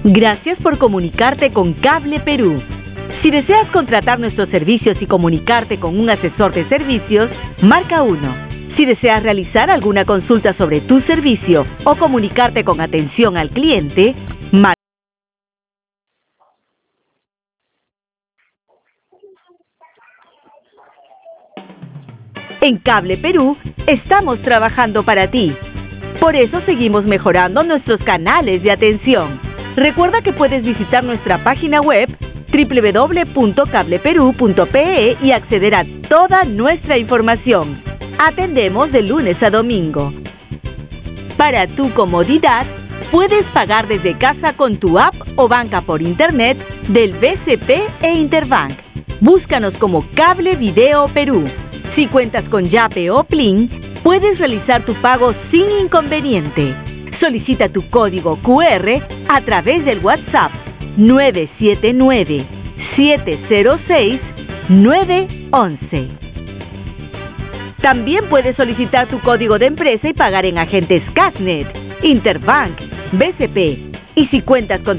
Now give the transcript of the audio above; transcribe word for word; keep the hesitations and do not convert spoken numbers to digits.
Gracias por comunicarte con Cable Perú. Si deseas contratar nuestros servicios y comunicarte con un asesor de servicios, marca uno. Si deseas realizar alguna consulta sobre tu servicio o comunicarte con atención al cliente, marca. En Cable Perú estamos trabajando para ti. Por eso seguimos mejorando nuestros canales de atención. Recuerda que puedes visitar nuestra página web doble u doble u doble u punto cable perú punto pe e y acceder a toda nuestra información. Atendemos de lunes a domingo. Para tu comodidad, puedes pagar desde casa con tu app o banca por internet del B C P e Interbank. Búscanos como Cable Video Perú. Si cuentas con Yape o Plin, puedes realizar tu pago sin inconveniente. Solicita tu código cu erre a través del WhatsApp nueve siete nueve, siete cero seis, nueve once. También puedes solicitar tu código de empresa y pagar en agentes Casnet, Interbank, B C P. Y si cuentas con